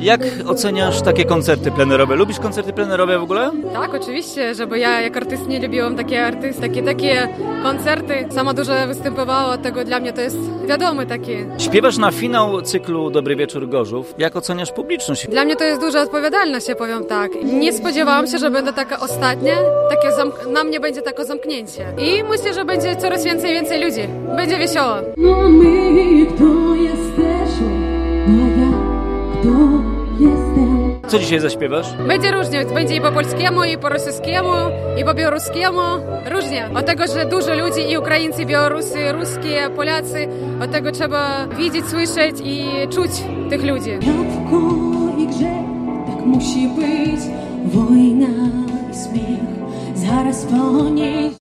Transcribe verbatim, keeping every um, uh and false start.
Jak oceniasz takie koncerty plenerowe? Lubisz koncerty plenerowe w ogóle? Tak, oczywiście, żeby ja jak artyst nie lubiłam takie artysty, takie, takie koncerty. Sama dużo występowała, tego dla mnie to jest wiadomo takie. Śpiewasz na finał cyklu Dobry Wieczór Gorzów. Jak oceniasz publiczność? Dla mnie to jest duża odpowiedzialność, ja powiem tak. Nie spodziewałam się, że będę taka ostatnia, takie zamk- na mnie będzie takie zamknięcie. I myślę, że będzie coraz więcej i więcej ludzi. Będzie wesoło. No my, kto jesteśmy? No a ja, kto jestem? Co dzisiaj zaśpiewasz? Będzie różnie, będzie i po polskiemu, i po rosyjskiemu, i po białoruskiemu, różnie. Od tego, że dużo ludzi, i Ukraińcy, i Białorusy, ruskie, Polacy, od tego trzeba widzieć, słyszeć i czuć tych ludzi. Jabłko i grzech, tak musi być. Wojna i śmiech, zaraz po niej.